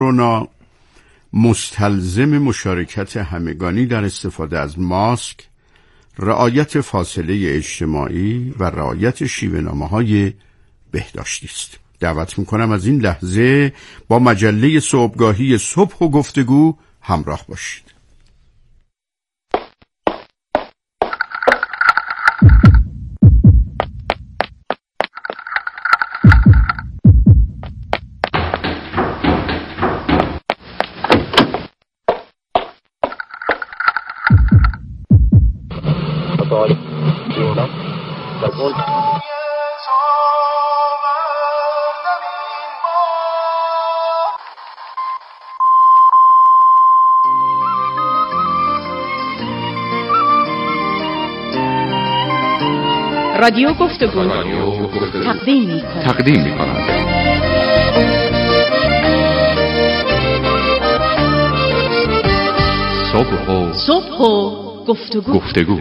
کرونا مستلزم مشارکت همگانی در استفاده از ماسک، رعایت فاصله اجتماعی و رعایت شیوه‌نامه‌های بهداشتی است. دعوت می‌کنم از این لحظه با مجله صبحگاهی صبح و گفتگو همراه باشید. رادیو گفتگو تقدیم می‌کند. صبح و گفتگو.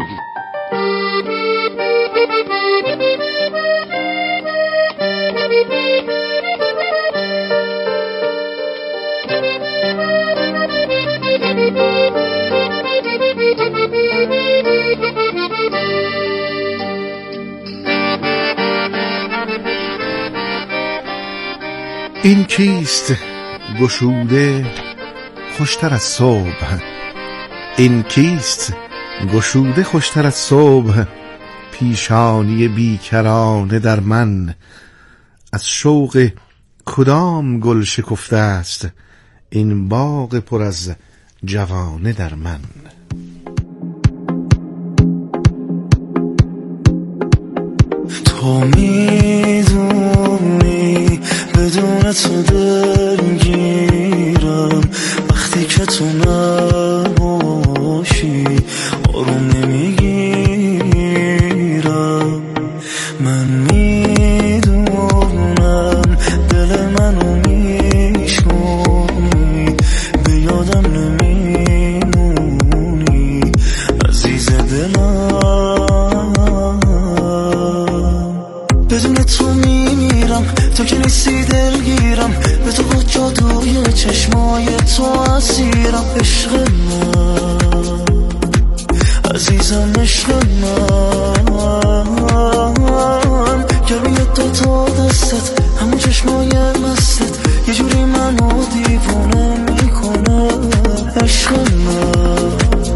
این کیست گشوده خوشتر از صبح؟ این کیست گشوده خوشتر از صبح؟ پیشانی بیکرانه در من از شوق کدام گل شکفته است؟ این باغ پر از جوانه در من. تو میدونی بدون تو دلگیرم، وقتی که تو نباشی آروم نمیگیرم. من میدونم دل منو میشونی، به یادم نمیمونی عزیز دلم. بدون تو میمیرم، تو که نیستی دلگیرم، به تو با جادوی چشمای تو اسیرم. عشق من عزیزم، عشق من گرمی دوتا دستت، همون چشمای مستت یه جوری منو دیوونه میکنه. عشق من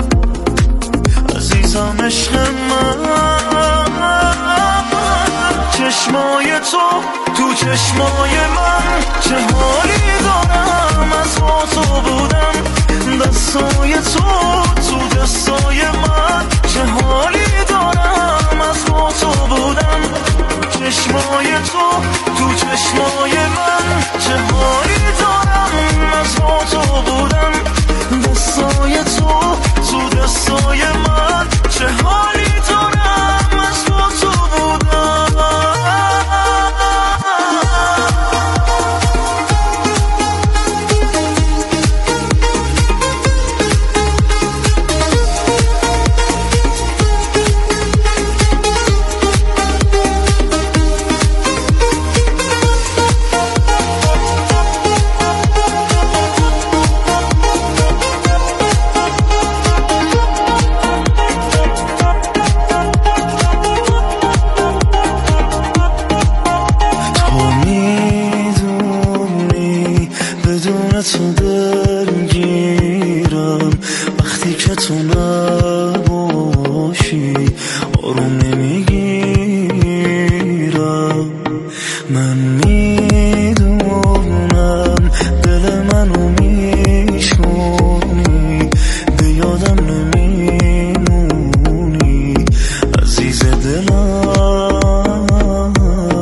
عزیزم، عشق من. چشمای تو چشمای من چه حالی دارم، از با تو بودم. دستای تو دستای من چه حالی دارم، از با تو بودم. چشمای تو چشمای من چه حالی دارم، از با تو بودم. دستای تو دستای من چه حالی دارم، از با تو بودم. تو دلگیرم، وقتی که تو نباشی آروم نمیگیرم. من میدونم دل منو میشونی، به یادم نمیمونی عزیز دلم.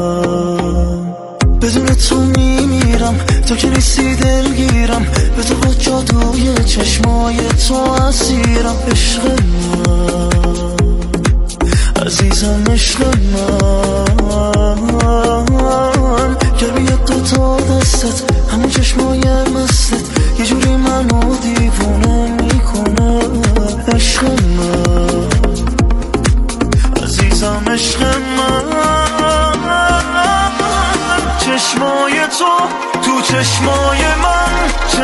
بدون تو میمیرم، تو که نیستی دلگیرم، به تو با جادوی چشمای تو اسیرم. عشق من عزیزم، عشق من گرمی دوتا دستت، همون چشمای مستت یه جوری منو دیوونه میکنه. عشق من عزیزم، عشق من. چشمای تو چشمای من چه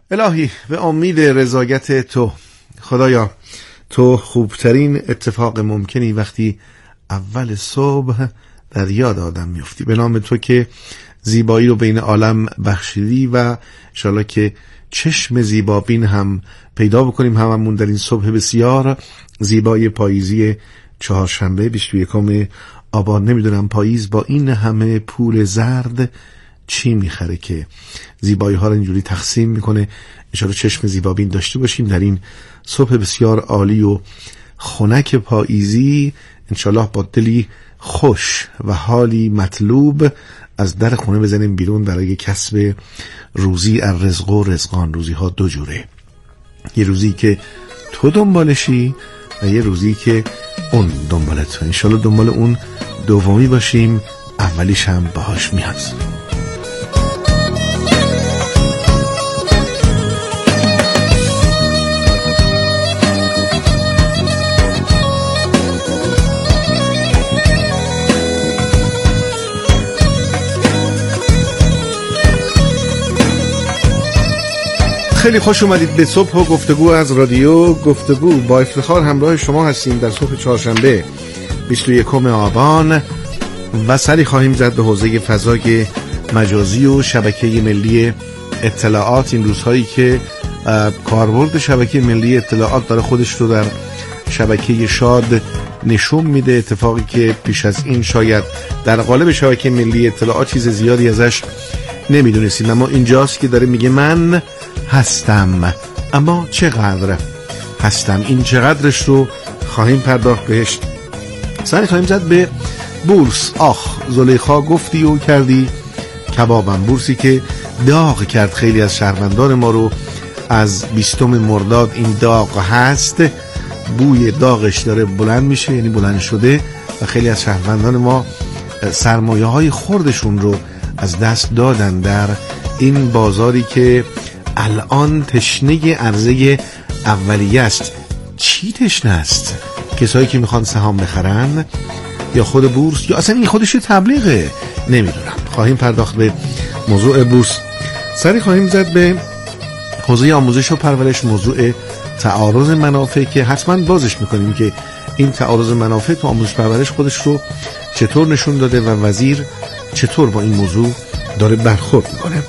الهی به امید رضایت تو، خدایا تو خوبترین اتفاق ممکنی وقتی اول صبح در یاد آدم میفتی. به نام تو که زیبایی رو بین عالم بخشیدی و انشالله که چشم زیبابین هم پیدا بکنیم هممون در این صبح بسیار زیبای پاییزی چهارشنبه 21 آبان. نمیدونم پاییز با این همه پول زرد چی میخره که زیبایی ها رو اینجوری تقسیم میکنه. انشالله چشم زیبابین داشته باشیم در این صبح بسیار عالی و خنک پاییزی. انشالله با دلی خوش و حالی مطلوب از در خونه بزنیم بیرون برای کسب روزی. الرزق و رزقان، روزی ها دو جوره، یه روزی که تو دنبالشی و یه روزی که اون دنبال تو. انشالله دنبال اون دومی باشیم، اولیش هم باهاش میاد. خیلی خوش اومدید به صبح و گفتگو از رادیو گفتگو. با افتخار همراه شما هستیم در صبح چهارشنبه 21 آبان و سری خواهیم زد به حوزه فضای مجازی و شبکه ملی اطلاعات. این روزهایی که کاربرد شبکه ملی اطلاعات داره خودش رو در شبکه شاد نشون میده، اتفاقی که پیش از این شاید در قالب شبکه ملی اطلاعات چیز زیادی ازش نمیدونستیم، اما اینجاست که داره میگه من هستم. اما چقدر هستم؟ این چقدرش رو خواهیم پرداخت بهش. سری خواهیم زد به بورس. آخ زلیخا گفتی و کردی کبابم. بورسی که داغ کرد خیلی از شهروندان ما رو. از 20 مرداد این داغ هست، بوی داغش داره بلند میشه، یعنی بلند شده و خیلی از شهروندان ما سرمایه های خوردشون رو از دست دادن در این بازاری که الان تشنه عرضه اولیه است. چی تشنه است؟ کسایی که میخوان سهام بخرن یا خود بورس یا اصلا این خودش تبلیغه؟ نمیدونم. خواهیم پرداخت به موضوع بورس. سری خواهیم زد به حوزه آموزش و پرورش، موضوع تعارض منافع که حتما بازش میکنیم که این تعارض منافع تو آموزش پرورش خودش رو چطور نشون داده و وزیر چطور با این موضوع داره برخورد میکنه.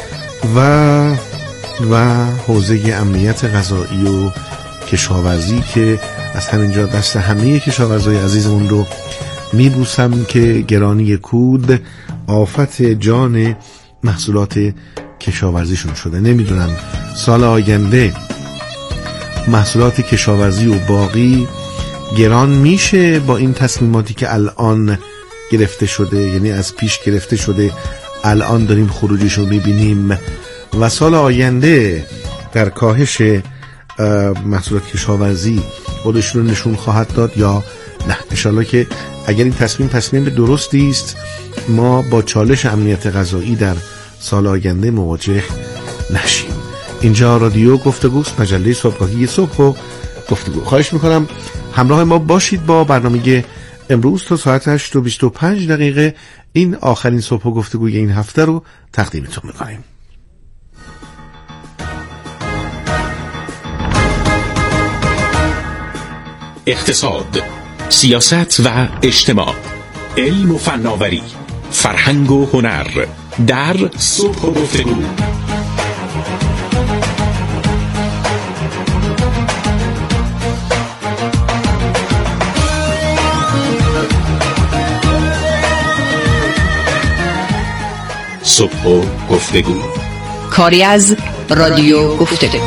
و حوزه امنیت غذایی و کشاورزی که از همینجا دست همه کشاورزای عزیزمون رو میبوسم که گرانی کود آفت جان محصولات کشاورزیشون شده. نمیدونم سال آینده محصولات کشاورزی و باقی گران میشه با این تصمیماتی که الان گرفته شده، یعنی از پیش گرفته شده، الان داریم خروجیش رو میبینیم و سال آینده در کاهش محصولات کشاورزی خودش رو نشون خواهد داد یا نه. انشالله که اگر این تصمیم درستی است ما با چالش امنیت غذایی در سال آینده مواجه نشیم. اینجا رادیو گفتگوست، مجله صبحگاهی صبح و گفتگو. خواهش میکنم همراه ما باشید با برنامه امروز تا ساعت 8:25 این آخرین صبح و گفتگوی این هفته رو تقدیمتون میکنیم. اقتصاد، سیاست و اجتماع، علم و فناوری، فرهنگ و هنر در صبح و گفتگو. صبح و گفتگو، کاری از رادیو گفتگو.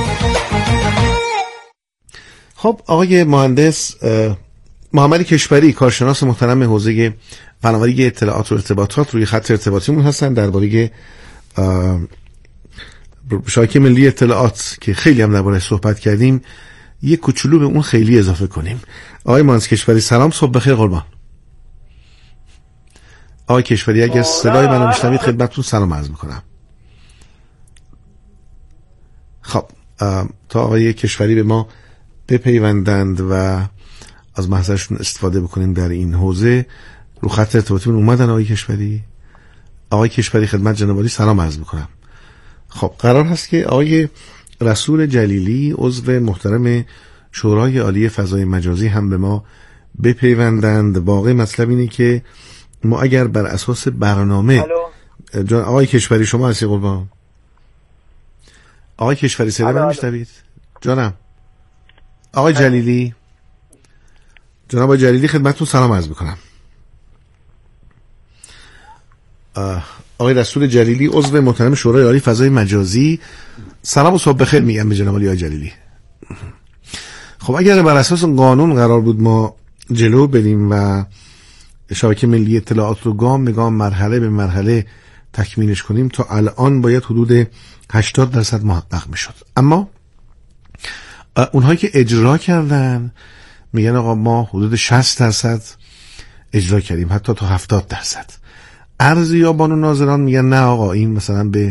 خب آقای مهندس محمد کشوری، کارشناس محترم حوزه فناوری اطلاعات و ارتباطات، روی خط ارتباطیمون هستن درباره شبکه ملی اطلاعات که خیلی هم درباره‌اش صحبت کردیم. یه کوچولو به اون خیلی اضافه کنیم. آقای مهندس کشوری سلام، صبح بخیر قربان. آقای کشوری اگر صدای منو میشنوید خدمتتون سلام عرض میکنم. خب تا آقای کشوری به ما بپیوندند و از محضرشون استفاده بکنیم در این حوزه، رو خط ارتباطیمون اومدن آقای کشوری. آقای کشوری خدمت جناب عالی سلام عرض میکنم. خب قرار هست که آقای رسول جلیلی عضو محترم شورای عالی فضای مجازی هم به ما بپیوندند. واقع مطلب اینه که ما اگر بر اساس برنامه جان آقای کشوری شما هستی قربان؟ آقای کشوری صدا من میشنوید؟ جانم آقای جلیلی، جناب آقای جلیلی خدمتتون سلام عرض میکنم. آقای رسول جلیلی عضو محترم شورای عالی فضای مجازی، سلام و صبح بخیر میگم به جناب آقای جلیلی. خب اگر بر اساس قانون قرار بود ما جلو بریم و شبکه ملی اطلاعات رو گام به گام مرحله به مرحله تکمیلش کنیم، تا الان باید حدود 80% محقق میشد. اما اونهایی که اجرا کردن میگن آقا ما حدود 60% اجرا کردیم، حتی تا 70%. ارزیابان و ناظران میگن نه آقا این مثلا به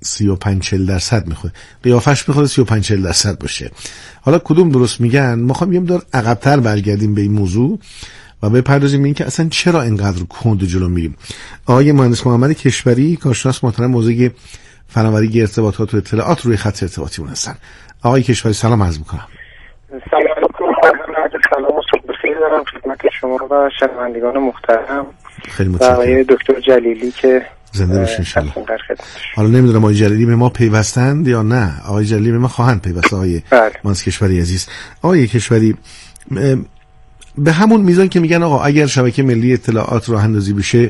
35-40% میخوره، قیافش میخوره 35-40% باشه. حالا کدوم درست میگن؟ ما خواهیم یه مقدار عقب‌تر برگردیم به این موضوع و بپردازیم این که اصلا چرا اینقدر کند جلو میریم. آقای مهندس محمد کشوری کارشناس محترم موضوع فناوری ارتباطات و اطلاعات روی خط ارتباطیمون هستن. آقای کشوری سلام عرض میکنم. سلام علیکم. سلام و صبح بخیر دارم خدمت شما و شنوندگان محترم. خیلی متشکرم. آقای دکتر جلیلی که زنده باشین ان شاء الله. حالا نمیدونم آقای جلیلی به ما پیوستند یا نه. آقای جلیلی به ما خواهند پیوست. آقای مهندس کشوری عزیز، آقای کشوری به همون میزان که میگن آقا اگر شبکه ملی اطلاعات راه اندازی بشه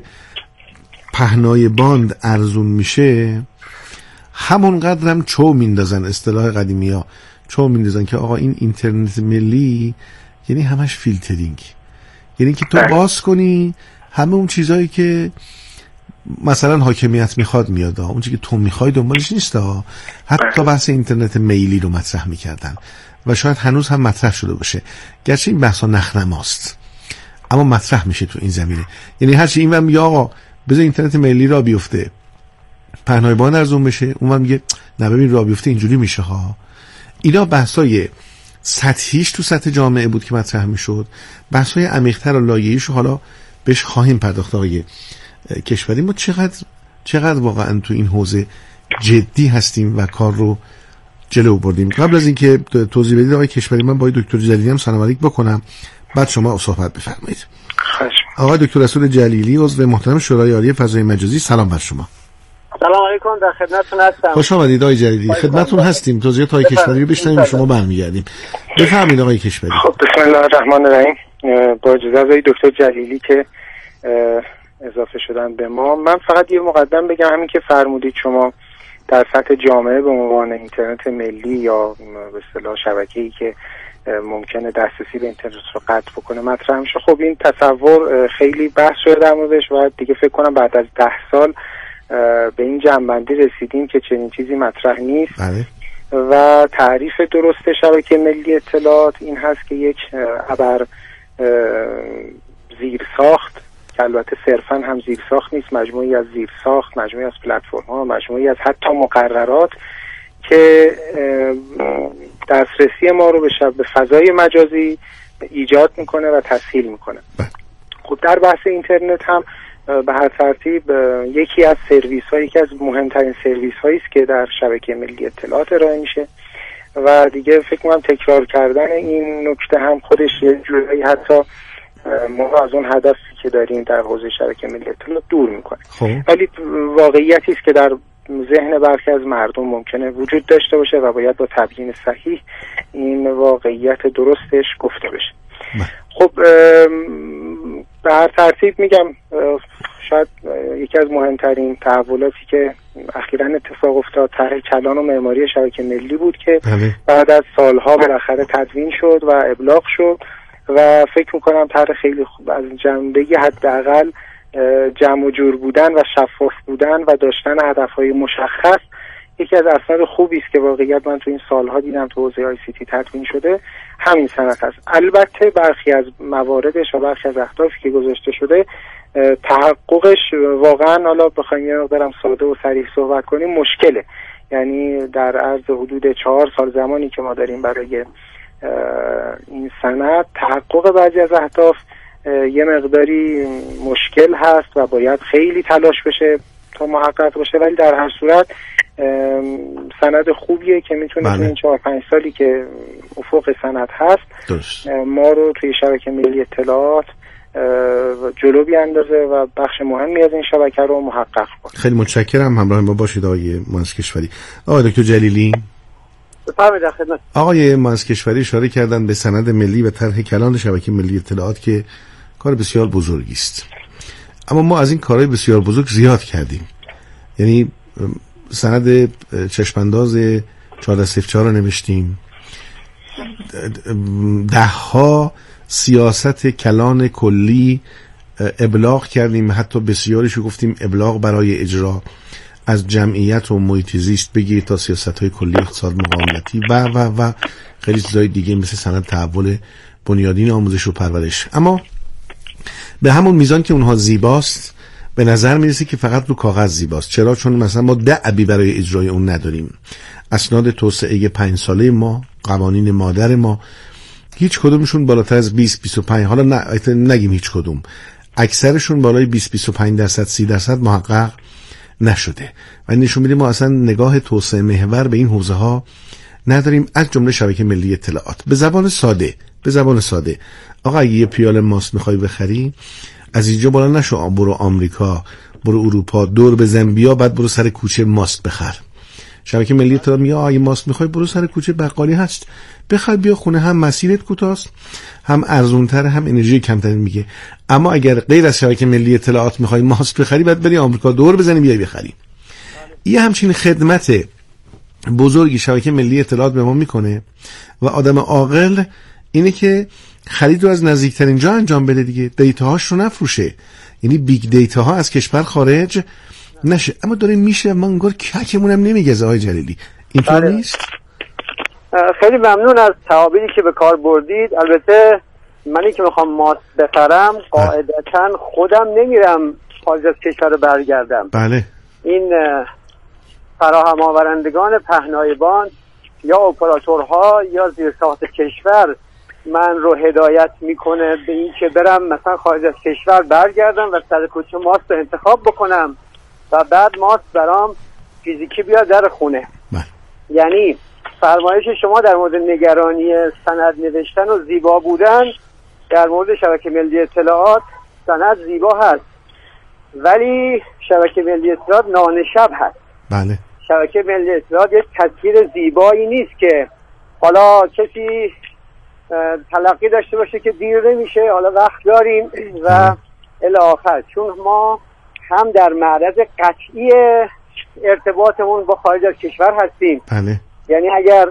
پهنای باند ارزون میشه، همون قدر هم چو میندازن، اصطلاح قدیمی ها چو میندازن که آقا این اینترنت ملی یعنی همش فیلترینگ، یعنی که تو باز کنی همه اون چیزایی که مثلا حاکمیت میخواد میاد، اون چیزی که تو میخوای دنبالش نیست. حتی بحث اینترنت میلی رو مطرح میکردن و شاید هنوز هم مطرح شده باشه، گرچه این بحثا نخنماست اما مطرح میشه تو این زمینه. یعنی هرچی این میگه آقا بذار اینترنت ملی را بیفته پهنای باند ارزون بشه، اون میگه نه ببین را بیفته اینجوری میشه ها. اینا بحثای سطحیش تو سطح جامعه بود که مطرح میشد. بحثای عمیق‌تر و لایه‌ایشو حالا بهش خواهیم پرداخت. آقای کشوری ما چقدر واقعا تو این حوزه جدی هستیم و کار رو جلو بردیم. قبل از اینکه توضیح بدید آقای کشوری من با دکتر جلیلی هم سلام علیک بکنم، بعد شما صحبت بفرمایید. آقای دکتر رسول جلیلی عضو محترم شورای عالی فضای مجازی، سلام بر شما. سلام علیکم، در خدمتتون هستم. خوش آمدید آقای جلیلی، خدمتتون هستیم. توضیحات آقای کشوری رو بشنویم شما برمیگردیم. بفرمایید آقای کشوری. خب بسم الله الرحمن الرحیم. با اجازه آقای دکتر جلیلی که اضافه شدن به ما، من فقط یه مقدم بگم. همین که فرمودید شما در سطح جامعه به عنوان اینترنت ملی یا به اصطلاح شبکه‌ای که ممکنه دسترسی به اینترنت رو قطع بکنه مطرح میشه، خب این تصور خیلی بحث شده در موردش و دیگه فکر کنم بعد از 10 سال به این جمع‌بندی رسیدیم که چنین چیزی مطرح نیست. و تعریف درست شبکه ملی اطلاعات این هست که یک ابر زیرساخت که البته صرفاً هم زیرساخت نیست، مجموعی از زیرساخت، مجموعی از پلتفرم‌ها، مجموعی از حتی مقررات که دسترسی ما رو به فضای مجازی ایجاد میکنه و تسهیل میکنه. خب در بحث اینترنت هم به هر ترتیب یکی از سرویس هایی، یکی از مهمترین سرویس هایی است که در شبکه ملی اطلاعات ارائه میشه و دیگه فکر می‌کنم تکرار کردن این نکته هم خودش یه جوری حتی ما از اون هدفی که داریم در حوزه شبکه ملی اطلاعات دور میکنه. ولی واقعیتی است که در ذهن برخی از مردم ممکنه وجود داشته باشه و باید با تبیین صحیح این واقعیت درستش گفته بشه. خب به هر ترتیب میگم شاید یکی از مهمترین تحولاتی که اخیراً اتفاق افتاد طرح کلان و معماری شبکه ملی بود که بعد از سالها بالاخره تدوین شد و ابلاغ شد و فکر میکنم طرح خیلی خوب از جنبه حداقل جمع و جور بودن و شفاف بودن و داشتن هدفهای مشخص یکی از اسناد خوبی است که واقعیت من تو این سالها دیدم تو حوزه آی سی تی تدوین شده همین سند هست. البته برخی از مواردش و برخی از اهدافی که گذاشته شده تحققش واقعا حالا بخوایم یه مقدارم ساده و صریح صحبت کنیم مشکله. یعنی در عرض حدود 4 سال زمانی که ما داریم برای این سند تحقق بعضی از اهداف یه مقداری مشکل هست و باید خیلی تلاش بشه تا محقق بشه، ولی در هر صورت سند خوبیه که میتونه تو این 4-5 سالی که افق سند هست درست. ما رو توی شبکه ملی اطلاعات جلو بیاندازه و بخش مهمی از این شبکه رو محقق کنه. خیلی متشکرم. همراه ما باشید آقای مهندس کشوری. آقای دکتر جلیلی، بفرمایید. خدمت آقای مهندس کشوری اشاره کردن به سند ملی و طرح کلان شبکه ملی اطلاعات که کار بسیار بزرگی است، اما ما از این کارهای بسیار بزرگ زیاد کردیم. یعنی سند چشمانداز 1404 رو نوشتیم، 10 سیاست کلان کلی ابلاغ کردیم، حتی بسیاریشو گفتیم ابلاغ برای اجرا، از جمعیت و محیط زیست بگیر تا سیاست‌های کلی اقتصاد مقاومتی و خیلی چیزای دیگه مثل سند تحول بنیادین آموزش و پرورش. اما به همون میزان که اونها زیباست به نظر میرسه که فقط رو کاغذ زیباست. چرا؟ چون مثلا ما دعبی برای اجرای اون نداریم. اسناد توسعه 5 ساله ما، قوانین مادر ما، هیچ کدومشون بالاتر از 20-25، حالا نگیم هیچ کدوم، اکثرشون بالای 20-25%، 30% محقق نشده و نشون میده ما اصلا نگاه توسعه محور به این حوزه ها نداریم، از جمله شبکه ملی اطلاعات. به زبان ساده آقا اگه یه پیاله ماست میخوای بخری، از اینجا بالا نشو برو آمریکا، برو اروپا، دور به زنبیا، بعد برو سر کوچه ماست بخر. شبکه ملی اطلاعات میگه اگه ماست میخوای برو سر کوچه بقالی هست بخر بیا خونه، هم مسیرت کوتاست، هم ارزونتر، هم انرژی کمتر میگه. اما اگر غیر از شبکه ملی اطلاعات میخوای ماست بخری، بعد بری آمریکا دور بزنی بیای بخری. یه همچین خدمت بزرگی شبکه ملی اطلاعات به ما میکنه و آدم عاقل اینه که خرید رو از نزدیکترین جا انجام بده دیگه، دیتاهاش رو نفروشه، یعنی بیگ دیتا ها از کشور خارج نشه. اما داره میشه ما انگار ککمون هم نمیگزه. آقای جلیلی اینطور نیست؟ خیلی ممنون از تعابیری که به کار بردید. البته منی که میخوام ماست بخرم قاعدتا خودم نمیرم خارج از کشور رو برگردم. بله. این فراهم آورندگان پهنایبان یا اپراتورها یا زیرساخت کشور من رو هدایت میکنه به این که برم مثلا خارج از کشور برگردم و سر کوچه ماست رو انتخاب بکنم و بعد ماست برام فیزیکی بیاد در خونه. یعنی فرمایش شما در مورد نگرانی سند نوشتن و زیبا بودن در مورد شبکه ملی اطلاعات، سند زیبا هست ولی شبکه ملی اطلاعات نانشب هست. بله. شبکه ملی اطلاعات یک تصویر زیبایی نیست که حالا کسی تلقی داشته باشه که دیر نمیشه، حالا وقت داریم و الی آخر. چون ما هم در معرض قطعی ارتباطمون با خارج از کشور هستیم. بله. یعنی اگر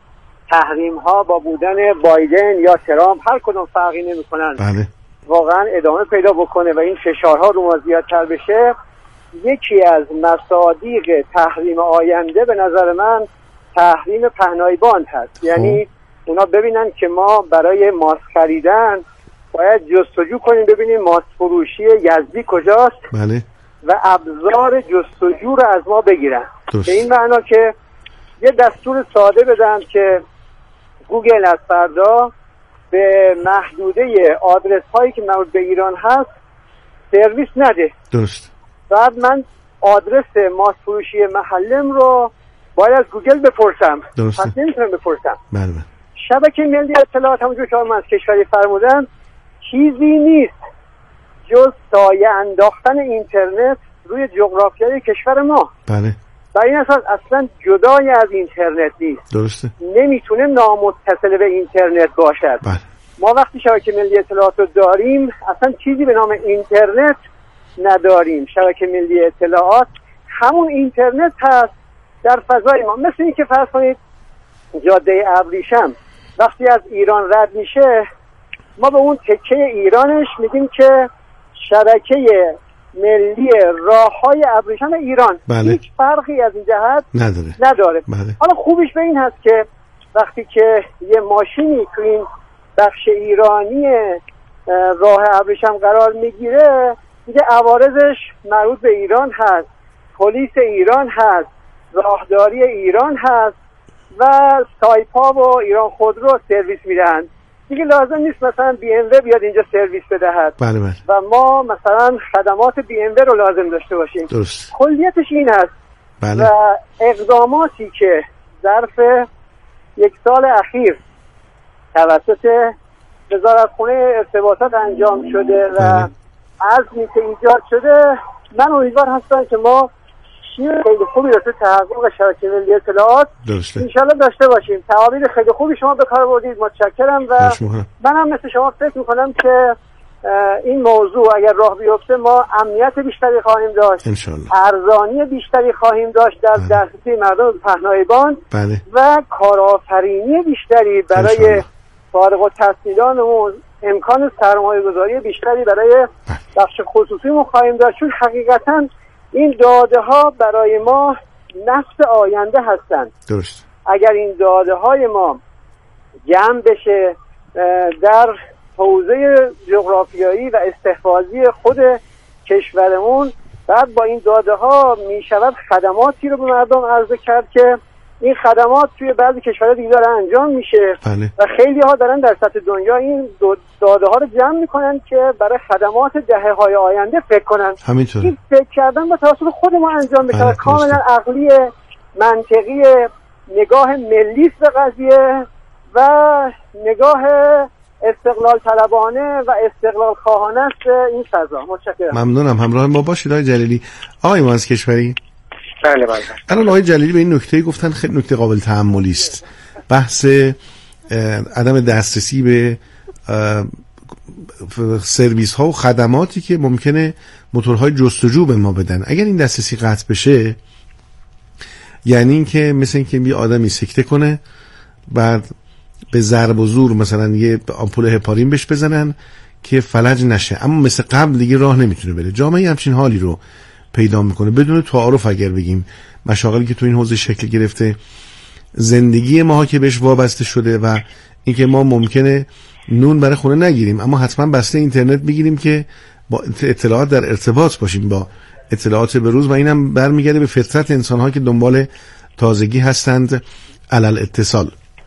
تحریم ها با بودن بایدن یا ترامپ هر کدوم فرقی نمی کنن، بله، واقعا ادامه پیدا بکنه و این فشارها رو ما زیادتر بشه، یکی از مصادیق تحریم آینده به نظر من تحریم پهنایبان هست. یعنی اونا ببینن که ما برای ماست خریدن باید جستجو کنیم ببینیم ماست فروشی یزدی کجاست. بله. و ابزار جستجو رو از ما بگیرن. به این معنا که یه دستور ساده بدن که گوگل از فردا به محدوده آدرس هایی که مربوط به ایران هست سرویس نده. درست. بعد من آدرس ماست فروشی محلم رو باید از گوگل بپرسم. درسته. پس نمیتونم بپرسم. بله. شبکه ملی اطلاعات همونجور که از کشوری فرمودن چیزی نیست جز سایه انداختن اینترنت روی جغرافیای کشور ما. بله. و این اصلا جدای از اینترنت نیست. درسته. نمیتونه نامتصل به اینترنت باشد. بله. ما وقتی شبکه ملی اطلاعات رو داریم اصلا چیزی به نام اینترنت نداریم. شبکه ملی اطلاعات همون اینترنت هست در فضای ما. مثل این که فرض کنید جاده ابریشم وقتی از ایران رد میشه ما به اون تکه ایرانش میگیم که شبکه ملی راههای ابریشم ایران. بله. هیچ فرقی از این جهت نداره. بله. حالا خوبیش به این هست که وقتی که یه ماشینی تو این بخش ایرانی راه ابریشم قرار میگیره دیگه عوارضش مربوط به ایران هست، پلیس ایران هست، راهداری ایران هست و سایپا و ایران خودرو سرویس میدن. دیگه لازم نیست مثلا بی ام و بیاد اینجا سرویس بدهد. بله بله. و ما مثلا خدمات بی ام و رو لازم داشته باشیم. درست. کلیتش این هست. بله. و اقداماتی که ظرف یک سال اخیر توسط وزارتخونه ارتباطات انجام شده و عزمی که ایجاد شده، من امیدوار هستم که ما خیلی خوبی رو تو تحقق شبکه ملی اطلاعات انشالله داشته باشیم. تعابیر خیلی خوبی شما به کار بردید، متشکرم. و منم مثل شما فکر میکنم که این موضوع اگر راه بیفته ما امنیت بیشتری خواهیم داشت، ارزانی بیشتری خواهیم داشت در دسترسی مردم پهنایبان و کارآفرینی بیشتری برای فارغ التحصیلانمون، امکان سرمایه گذاری بیشتری برای بخش خصوصیمون خواهیم داشت، چون حقیقتا این داده ها برای ما نفس آینده هستند. درست. اگر این داده های ما جمع بشه در حوزه جغرافیایی و استحفاظی خود کشورمون، بعد با این داده ها می شود خدماتی رو به مردم عرضه کرد که این خدمات توی بعضی کشورها دیگه داره انجام میشه و خیلی ها دارن در سطح دنیا این داده ها رو جمع میکنن که برای خدمات دهه های آینده فکر کنن. همینطوره. این فکر کردن با توسط خود ما انجام بشه، کاملا عقلی، منطقی، نگاه ملی به قضیه و نگاه استقلال طلبانه و استقلال خواهانه است این فضا. متشکرم. ممنونم. همراه ما باشید آقای جلیلی. آقای معز کشوری. بله. الان آقای جلیلی به این نکته گفتن، خیلی نکته قابل تأملی است، بحث عدم دسترسی به سرویس ها و خدماتی که ممکنه موتورهای جستجو به ما بدن. اگر این دسترسی قطع بشه، یعنی این که مثل این که یه آدمی سکته کنه، بعد به ضرب و زور مثلا یه آمپول هپارین بهش بزنن که فلج نشه، اما مثل قبل دیگه راه نمیتونه بره. جامعه همچین حالی رو پیدا میکنه بدون تعارف. اگر بگیم مشاغلی که تو این حوزه شکل گرفته، زندگی ما که بهش وابسته شده و اینکه ما ممکنه نون برای خونه نگیریم اما حتما بسته اینترنت بگیریم که با اطلاعات در ارتباط باشیم با اطلاعات به روز، و اینم برمیگرده به فطرت انسان‌ها که دنبال تازگی هستند علل اتصال.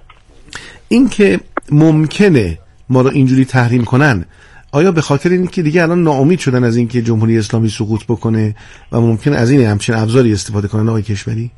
این که ممکنه ما رو اینجوری تحریم کنن، آیا به خاطر این که دیگه الان ناامید شدن از این که جمهوری اسلامی سقوط بکنه و ممکن از این همچین ابزاری استفاده کنن آقای کشوری؟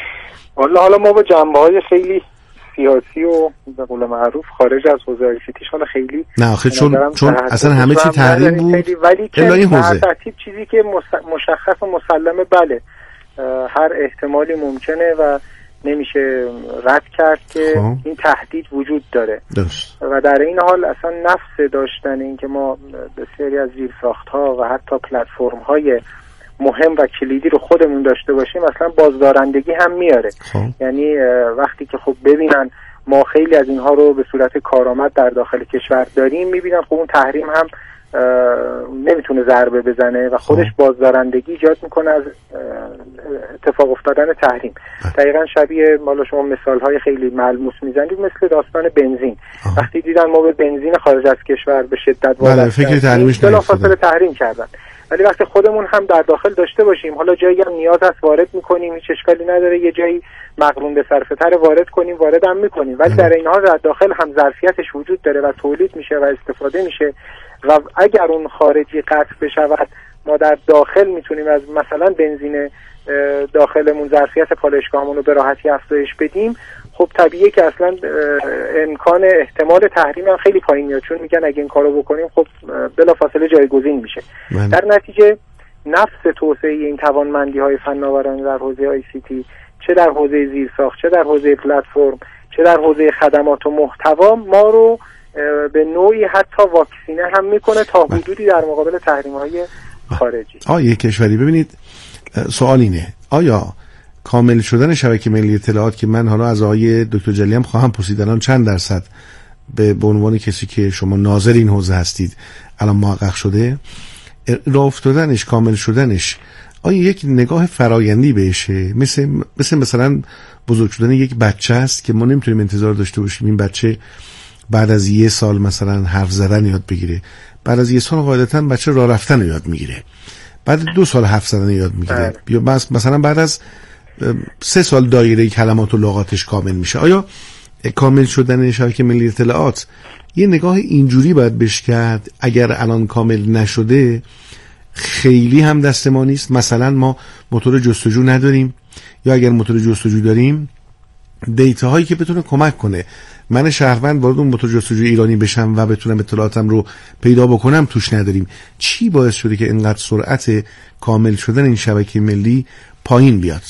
حالا ما با جنبه‌های خیلی سیاسی و به قول معروف خارج از حوزه آی سی تی خیلی نه آخه چون اصلا همه چی تحریم بود، ولی که ترتیب چیزی که مشخص و مسلمه، بله هر احتمالی ممکنه و نمیشه رد کرد که این تهدید وجود داره. و در این حال اصلا نفس داشتن این که ما بسیاری از زیرساخت‌ها و حتی پلتفرم‌های مهم و کلیدی رو خودمون داشته باشیم اصلا بازدارندگی هم میاره. یعنی وقتی که خب ببینن ما خیلی از اینها رو به صورت کارآمد در داخل کشور داریم، میبینن خب اون تحریم هم نمیتونه ضربه بزنه و خودش بازدارندگی ایجاد میکنه از اتفاق افتادن تحریم. دقیقاً شبیه مالا شما مثالهای خیلی ملموس میزنید، مثل داستان بنزین. وقتی دیدن ما به بنزین خارج از کشور به شدت وابسته‌ایم، بلافاصله تحریم کردن. ولی وقتی خودمون هم در داخل داشته باشیم، حالا جایی هم نیاز هست وارد میکنیم، هیچ اشکالی نداره، یه جایی مقرون به صرفه‌تر وارد کنیم، وارد هم میکنیم، ولی در این حال در داخل هم ظرفیتش وجود داره و تولید میشه و استفاده میشه. و اگر اون خارجی قطع بشود، ما در داخل میتونیم از مثلا بنزین داخلمون ظرفیت پالایشگاهمون رو به راحتی افزایش بدیم. خب طبیعیه که اصلا امکان احتمال تحریم هم خیلی پایین میاد، چون میگن اگه این کارو بکنیم خب بلافاصله جایگزین میشه. در نتیجه نفس توسعه این توانمندی های فناورانه در حوزه آی سی تی، چه در حوزه زیرساخت، چه در حوزه پلتفرم، چه در حوزه خدمات و محتوا، ما رو به نوعی حتی واکسینه هم میکنه تا حدودی در مقابل تحریم های خارجی. آقای کشوری ببینید، سوال اینه، آیا کامل شدن شبکه ملی اطلاعات که من حالا از آقای دکتر جلیلی هم خواهم پرسید الان چند درصد به عنوان کسی که شما ناظر این حوزه هستید الان محقق شده، راه افتادنش، کامل شدنش، آیا یک نگاه فرایندی بهشه؟ مثلا بزرگ شدن یک بچه است که ما نمیتونیم انتظار داشته باشیم این بچه بعد از 1 سال مثلا حرف زدن یاد بگیره، بعد از 1 سال قاعدتا بچه راه رفتن یاد میگیره، بعد 2 سال حرف زدن یاد میگیره، یا مثلا بعد از 3 سال دایره کلمات و لغاتش کامل میشه. آیا کامل شدن شبکه ملی اطلاعات یه نگاه اینجوری باید بهش کرد؟ اگر الان کامل نشده خیلی هم دست ما نیست، مثلا ما موتور جستجو نداریم یا اگر موتور جستجو داریم دیتاهایی که بتونه کمک کنه من شهروند وارد اون موتور جستجوی ایرانی بشم و بتونم اطلاعاتم رو پیدا بکنم توش نداریم. چی باعث شده که اینقدر سرعت کامل شدن این شبکه ملی پایین بیاد؟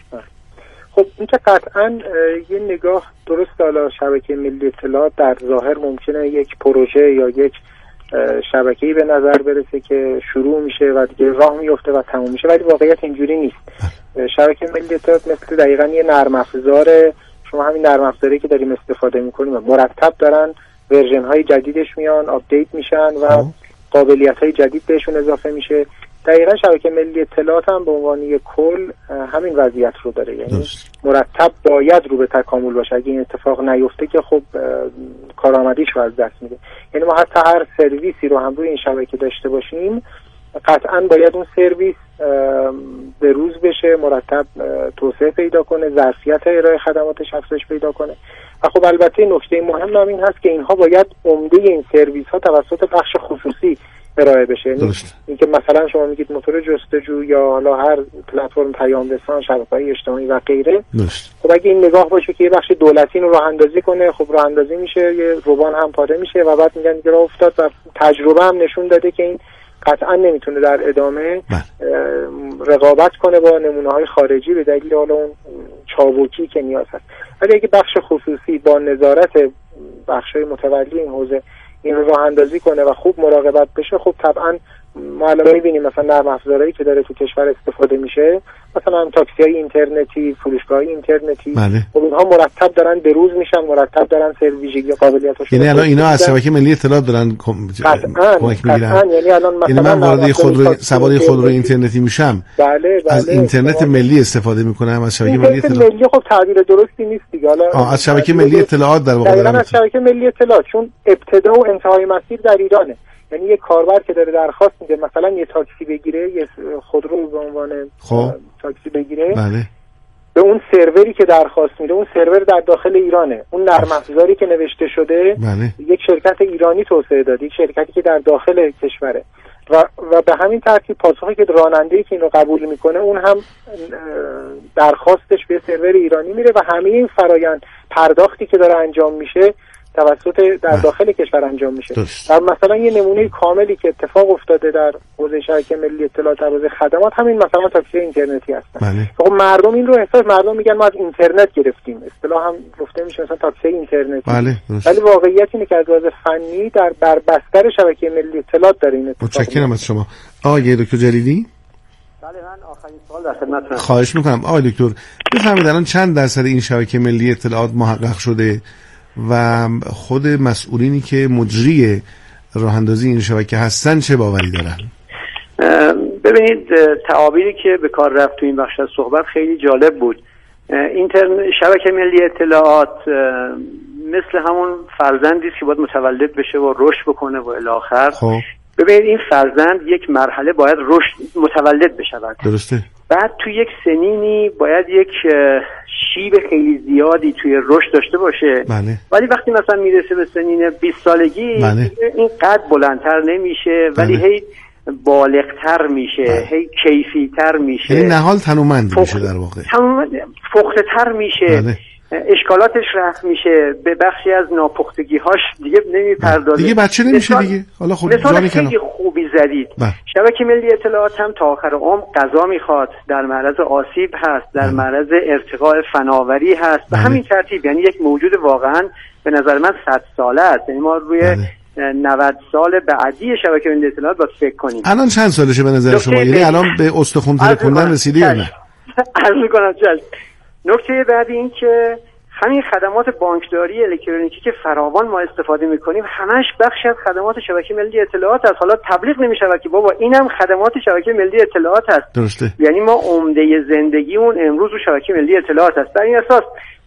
خب این که قطعا یه نگاه درست، حالا شبکه ملی اطلاعات در ظاهر ممکنه یک پروژه یا یک شبکه‌ای به نظر برسه که شروع میشه و دیگه راه میفته و تموم میشه، ولی واقعیت اینجوری نیست. شبکه ملی اطلاعات مثل دقیقاً یه نرم افزاره، شما همین نرم افزاری که داریم استفاده میکنیم مرتب دارن ورژن های جدیدش میان، آپدیت میشن و قابلیت های جدید بهشون اضافه میشه. دقیقاً شبکه ملی اطلاعات هم به عنوان یک کل همین وضعیت رو داره، یعنی مرتب باید رو به تکامل باشه. اگه این اتفاق نیفته که خب کارآمدیش رو از دست میده. یعنی ما حتی هر سرویسی رو هم روی این شبکه داشته باشیم قطعاً باید اون سرویس به روز بشه، مرتب توسعه پیدا کنه، ظرفیت ارائه خدماتش افزایش پیدا کنه. و خب البته نکته مهم هم این هست که اینها باید عمده این سرویس ها توسط بخش خصوصی ارائه بشه. یعنی اینکه مثلا شما میگید موتور جستجو یا حالا هر پلتفرم پیام رسان، شبکه‌های اجتماعی و غیره، خب اگه این نگاه باشه که یه بخش دولتی رو راه اندازی کنه، خب راه اندازی میشه، یه روبان هم پاره میشه و بعد میگن دیگه راه افتاد. و تجربه هم نشون داده که این قطعا نمیتونه در ادامه رقابت کنه با نمونه‌های خارجی به دلیل حالا اون چابکی که نیاز هست. ولی اگه بخش خصوصی با نظارت بخش‌های متولی این حوزه این رو راه اندازی کنه و خوب مراقبت بشه، خب طبعا ما الان می‌بینیم مثلا نرم افزارهایی که داره تو کشور استفاده میشه، مثلا تاکسی‌های اینترنتی، فروشگاه‌های اینترنتی، خب اینها مرتب دارن به روز میشن، مرتب دارن ویژگی قابلیتاشون. یعنی الان اینا از شبکه ملی اطلاعات دارن کمک می‌گیرن. یعنی من وارد خودرو سوار خودرو اینترنتی میشم، بله از اینترنت ملی استفاده می‌کنم، از شبکه ملی اطلاعات. ملی خب تعبیر درستی نیست دیگه. حالا از شبکه ملی اطلاعات در واقع از شبکه ملی اطلاعات، چون ابتدا و انتهای مسیر در ایرانه. یعنی یک کاربر که داره درخواست میده مثلا یه تاکسی بگیره، یه خودرو به عنوان تاکسی بگیره، بله، به اون سروری که درخواست میده، اون سرور در داخل ایرانه، اون نرم افزاری که نوشته شده یک شرکت ایرانی توسعه داده، یک شرکتی که در داخل کشوره و به همین ترتیب پاسخی که راننده‌ای که اینو قبول میکنه اون هم درخواستش به سرور ایرانی میره و همه این فرایند پرداختی که داره انجام میشه توسط در داخل کشور انجام میشه. در مثلا یه نمونه کاملی که اتفاق افتاده در حوزه شبکه ملی اطلاعات در حوزه خدمات، همین مثلا تاکسی اینترنتی هستن. خب مردم این رو مردم میگن ما از اینترنت گرفتیم، اصطلاح هم گفته میشه مثلا تاکسی اینترنتی، ولی واقعیت اینه که از لحاظ فنی در بستر شبکه ملی اطلاعات داره این اتفاق. متشکرم از شما. آقای دکتر جلیلی. بله، من آخرین سوال در خدمتتونم. خواهش میکنم آقای دکتر بفرمایید الان چند درصد این شبکه ملی اطلاعات محقق شده و خود مسئولینی که مجری راه اندازی این شبکه هستن چه باوری دارن؟ ببینید، تعابیری که به کار رفت تو این بخش از صحبت خیلی جالب بود. شبکه ملی اطلاعات مثل همون فرزندی است که باید متولد بشه و رشد بکنه و الی آخر. ببینید این فرزند یک مرحله باید رشد متولد بشود. درسته. بعد توی یک سنینی باید یک شیب خیلی زیادی توی رشد داشته باشه. بله. ولی وقتی مثلا میرسه به سنین 20 سالگی، بله، این قد بلندتر نمیشه، ولی بله، هی بالغتر میشه، بله، هی کیفیتر میشه، یعنی نهال تنومند میشه، در واقع پخته تر میشه. بله. اشکالاتش رفع میشه، به بخشی از ناپختگی‌هاش دیگه نمیپردازه، دیگه بچه نمیشه دیگه. حالا خود مثال خیلی خوبی زدید. شبکه ملی اطلاعات هم تا آخر عمر غذا میخواد، در معرض آسیب هست، در معرض ارتقاء فناوری هست، به همین ترتیب. یعنی یک موجود واقعا به نظر من 100 ساله است. یعنی ما روی 90 سال بعدی شبکه ملی اطلاعات باید فکر کنیم. الان چند سالشه به نظر شما؟ یعنی الان به استخوان ترکوندن رسیده یا نه؟ عرض می‌کنم نکته بعدی این که همین خدمات بانکداری الکترونیکی که فراوان ما استفاده میکنیم همش بخشی از خدمات شبکه ملی اطلاعات است. حالا تبلیغ نمیشود که بابا اینم خدمات شبکه ملی اطلاعات است. درسته. یعنی ما عمده زندگیمون امروز رو شبکه ملی اطلاعات است. بر این اساس